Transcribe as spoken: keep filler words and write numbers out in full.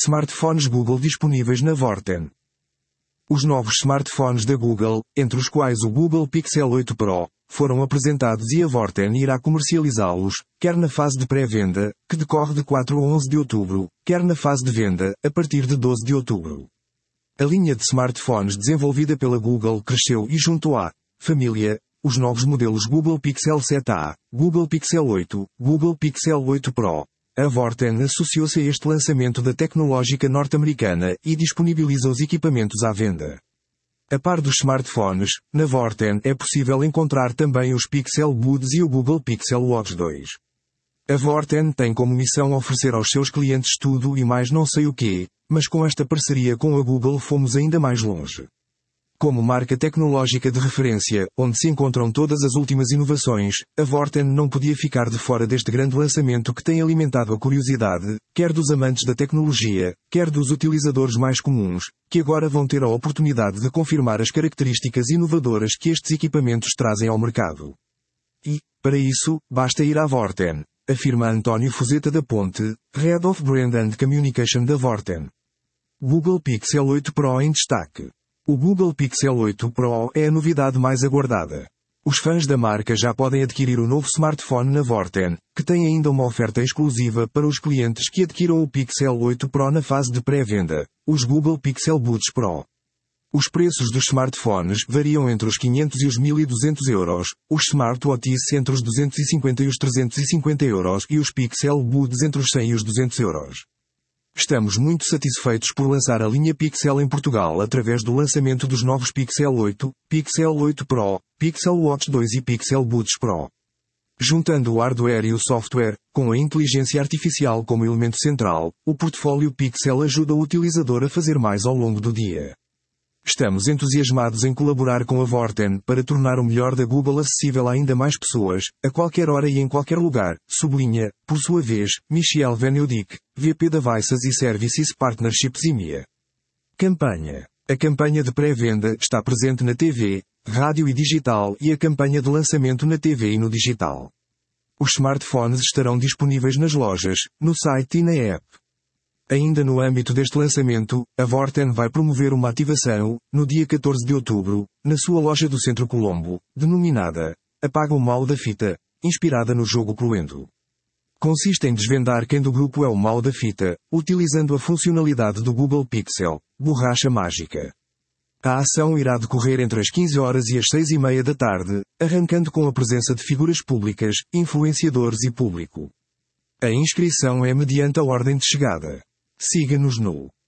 Smartphones Google disponíveis na Vorten. Os novos smartphones da Google, entre os quais o Google Pixel oito Pro, foram apresentados e a Vorten irá comercializá-los, quer na fase de pré-venda, que decorre de quatro a onze de outubro, quer na fase de venda, a partir de doze de outubro. A linha de smartphones desenvolvida pela Google cresceu e junto à família, os novos modelos Google Pixel sete a, Google Pixel oito, Google Pixel oito Pro. A Vorten associou-se a este lançamento da tecnológica norte-americana e disponibiliza os equipamentos à venda. A par dos smartphones, na Vorten é possível encontrar também os Pixel Buds e o Google Pixel Watch dois. A Vorten tem como missão oferecer aos seus clientes tudo e mais não sei o quê, mas com esta parceria com a Google fomos ainda mais longe. Como marca tecnológica de referência, onde se encontram todas as últimas inovações, a Vorten não podia ficar de fora deste grande lançamento que tem alimentado a curiosidade, quer dos amantes da tecnologia, quer dos utilizadores mais comuns, que agora vão ter a oportunidade de confirmar as características inovadoras que estes equipamentos trazem ao mercado. E, para isso, basta ir à Vorten, afirma António Fuzeta da Ponte, Head of Brand and Communication da Vorten. Google Pixel oito Pro em destaque. O Google Pixel oito Pro é a novidade mais aguardada. Os fãs da marca já podem adquirir o novo smartphone na Vorten, que tem ainda uma oferta exclusiva para os clientes que adquiram o Pixel oito Pro na fase de pré-venda, os Google Pixel Buds Pro. Os preços dos smartphones variam entre os quinhentos e os mil e duzentos euros, os smartwatches entre os duzentos e cinquenta e os trezentos e cinquenta euros e os Pixel Buds entre os cem e os duzentos euros. Estamos muito satisfeitos por lançar a linha Pixel em Portugal através do lançamento dos novos Pixel oito, Pixel oito Pro, Pixel Watch dois e Pixel Buds Pro. Juntando o hardware e o software, com a inteligência artificial como elemento central, o portfólio Pixel ajuda o utilizador a fazer mais ao longo do dia. Estamos entusiasmados em colaborar com a Vorten para tornar o melhor da Google acessível a ainda mais pessoas, a qualquer hora e em qualquer lugar, sublinha, por sua vez, Michel Veneudic, V P Devices e Services Partnerships I M E A. Campanha. A campanha de pré-venda está presente na T V, rádio e digital e a campanha de lançamento na T V e no digital. Os smartphones estarão disponíveis nas lojas, no site e na app. Ainda no âmbito deste lançamento, a Vorten vai promover uma ativação, no dia catorze de outubro, na sua loja do Centro Colombo, denominada Apaga o Mal da Fita, inspirada no jogo Cluedo. Consiste em desvendar quem do grupo é o mal da fita, utilizando a funcionalidade do Google Pixel, Borracha Mágica. A ação irá decorrer entre as quinze horas e as seis e meia da tarde, arrancando com a presença de figuras públicas, influenciadores e público. A inscrição é mediante a ordem de chegada. Siga-nos no